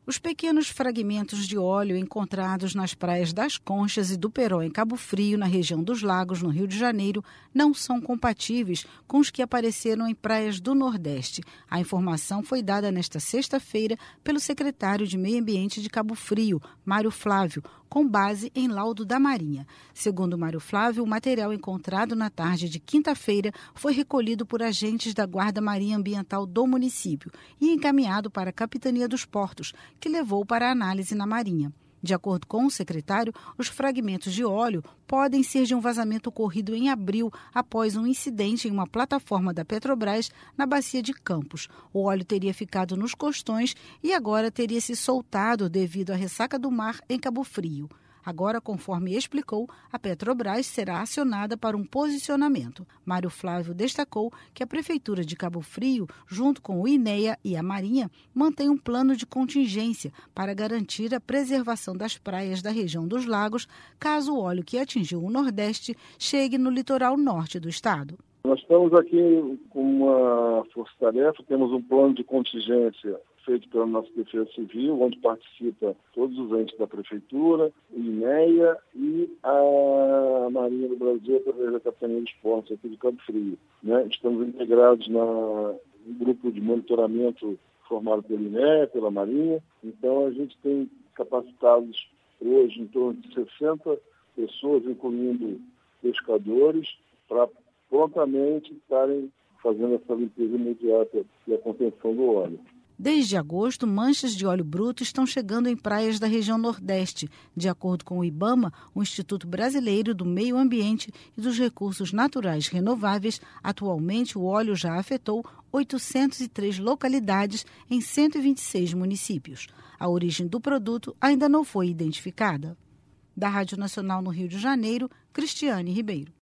Os pequenos fragmentos de óleo encontrados nas praias das Conchas e do Peró, em Cabo Frio, na região dos Lagos, no Rio de Janeiro, não são compatíveis com os que apareceram em praias do Nordeste. A informação foi dada nesta sexta-feira pelo secretário de Meio Ambiente de Cabo Frio, Mário Flávio, com base em laudo da Marinha. Segundo Mário Flávio, o material encontrado na tarde de quinta-feira foi recolhido por agentes da Guarda Marinha Ambiental do município e encaminhado para a Capitania dos Portos, que levou para análise na Marinha. De acordo com o secretário, os fragmentos de óleo podem ser de um vazamento ocorrido em abril após um incidente em uma plataforma da Petrobras na Bacia de Campos. O óleo teria ficado nos costões e agora teria se soltado devido à ressaca do mar em Cabo Frio. Agora, conforme explicou, a Petrobras será acionada para um posicionamento. Mário Flávio destacou que a Prefeitura de Cabo Frio, junto com o INEA e a Marinha, mantém um plano de contingência para garantir a preservação das praias da região dos lagos, caso o óleo que atingiu o Nordeste chegue no litoral norte do estado. Nós estamos aqui com uma força-tarefa, temos um plano de contingência feito pela nossa Defesa Civil, onde participa todos os entes da Prefeitura, o INEA e a Marinha do Brasil, através da Capitania dos Portos aqui de Cabo Frio. Estamos integrados no grupo de monitoramento formado pelo INEA, pela Marinha. Então, a gente tem capacitados hoje em torno de 60 pessoas, incluindo pescadores, para prontamente estarem fazendo essa limpeza imediata e a contenção do óleo. Desde agosto, manchas de óleo bruto estão chegando em praias da região Nordeste. De acordo com o IBAMA, o Instituto Brasileiro do Meio Ambiente e dos Recursos Naturais Renováveis, atualmente o óleo já afetou 803 localidades em 126 municípios. A origem do produto ainda não foi identificada. Da Rádio Nacional no Rio de Janeiro, Cristiane Ribeiro.